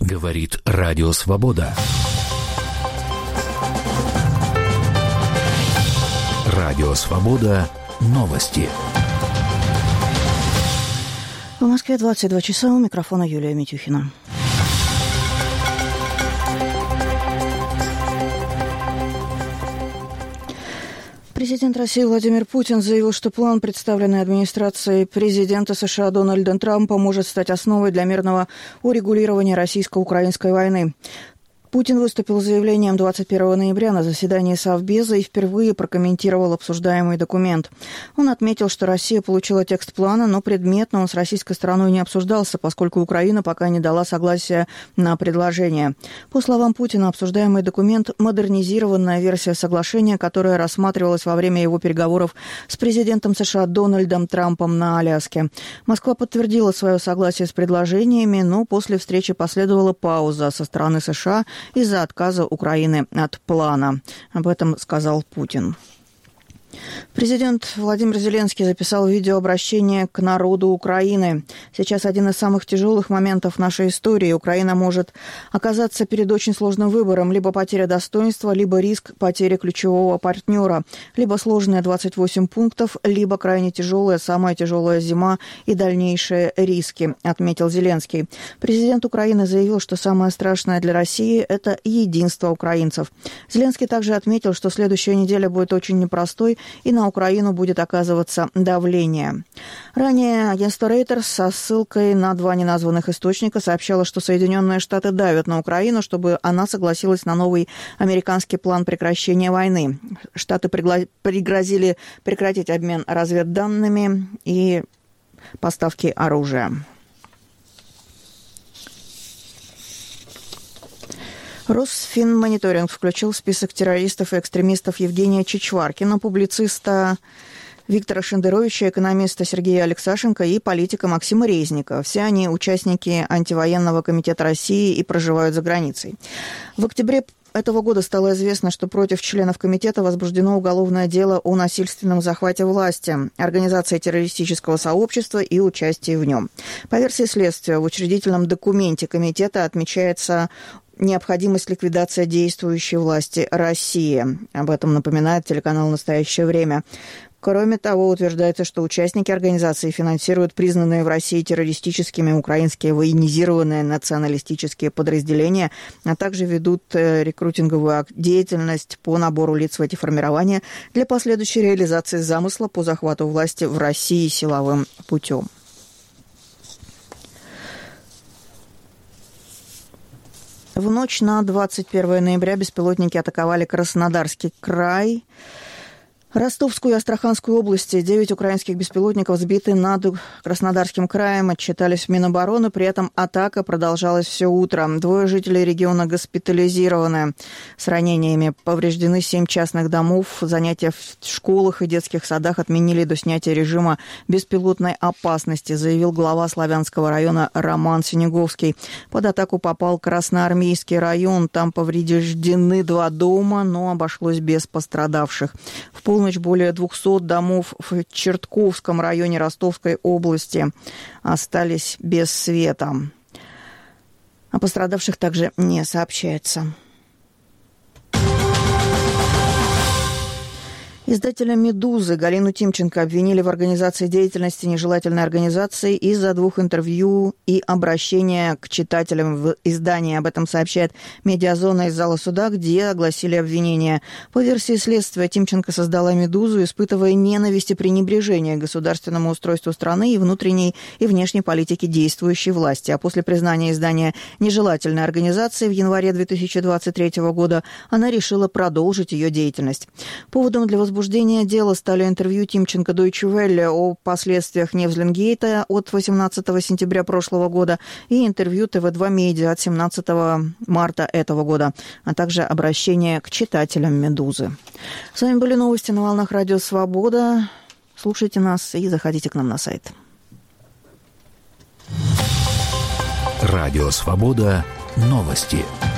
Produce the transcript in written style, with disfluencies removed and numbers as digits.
Говорит Радио Свобода. Радио Свобода. Новости. В Москве 22 часа. У микрофона Юлия Митюхина. Президент России Владимир Путин заявил, что план, представленный администрацией президента США Дональда Трампа, может стать основой для мирного урегулирования российско-украинской войны. Путин выступил с заявлением 21 ноября на заседании Совбеза и впервые прокомментировал обсуждаемый документ. Он отметил, что Россия получила текст плана, но предметно он с российской стороной не обсуждался, поскольку Украина пока не дала согласия на предложение. По словам Путина, обсуждаемый документ – модернизированная версия соглашения, которая рассматривалась во время его переговоров с президентом США Дональдом Трампом на Аляске. Москва подтвердила свое согласие с предложениями, но после встречи последовала пауза со стороны США из-за отказа Украины от плана. Об этом сказал Путин. Президент Владимир Зеленский записал видеообращение к народу Украины. Сейчас один из самых тяжелых моментов нашей истории. Украина может оказаться перед очень сложным выбором. Либо потеря достоинства, либо риск потери ключевого партнера. Либо сложные 28 пунктов, либо крайне тяжелая, самая тяжелая зима и дальнейшие риски, отметил Зеленский. Президент Украины заявил, что самое страшное для России – это единство украинцев. Зеленский также отметил, что следующая неделя будет очень непростой, и на Украину будет оказываться давление. Ранее агентство Reuters со ссылкой на два неназванных источника сообщало, что Соединенные Штаты давят на Украину, чтобы она согласилась на новый американский план прекращения войны. Штаты пригрозили прекратить обмен разведданными и поставки оружия. Росфинмониторинг включил в список террористов и экстремистов Евгения Чичваркина, публициста Виктора Шендеровича, экономиста Сергея Алексашенко и политика Максима Резника. Все они участники антивоенного комитета России и проживают за границей. В октябре этого года стало известно, что против членов комитета возбуждено уголовное дело о насильственном захвате власти, организации террористического сообщества и участии в нем. По версии следствия, в учредительном документе комитета отмечается необходимость ликвидации действующей власти России. Об этом напоминает телеканал «Настоящее время». Кроме того, утверждается, что участники организации финансируют признанные в России террористическими украинские военизированные националистические подразделения, а также ведут рекрутинговую деятельность по набору лиц в эти формирования для последующей реализации замысла по захвату власти в России силовым путем. В ночь на 21 ноября беспилотники атаковали Краснодарский край, Ростовскую и Астраханскую области. 9 украинских беспилотников сбиты над Краснодарским краем, отчитались в Минобороны. При этом атака продолжалась все утро. 2 жителей региона госпитализированы с ранениями. Повреждены 7 частных домов. Занятия в школах и детских садах отменили до снятия режима беспилотной опасности, заявил глава Славянского района Роман Синеговский. Под атаку попал Красноармейский район. Там повреждены 2 дома, но обошлось без пострадавших. В полночь более 200 домов в Чертковском районе Ростовской области остались без света. О пострадавших также не сообщается. Издателя «Медузы» Галину Тимченко обвинили в организации деятельности нежелательной организации из-за 2 интервью и обращения к читателям в издании. Об этом сообщает «Медиазона» из зала суда, где огласили обвинения. По версии следствия, Тимченко создала «Медузу», испытывая ненависть и пренебрежение к государственному устройству страны и внутренней и внешней политике действующей власти. А после признания издания нежелательной организацией в январе 2023 года она решила продолжить ее деятельность. Поводом для возбуждения дела стали интервью Тимченко Deutsche Welle о последствиях Невзлингейта от 18 сентября прошлого года и интервью ТВ2 Медиа от 17 марта этого года, а также обращение к читателям «Медузы». С вами были новости на волнах Радио Свобода. Слушайте нас и заходите к нам на сайт. Радио Свобода. Новости.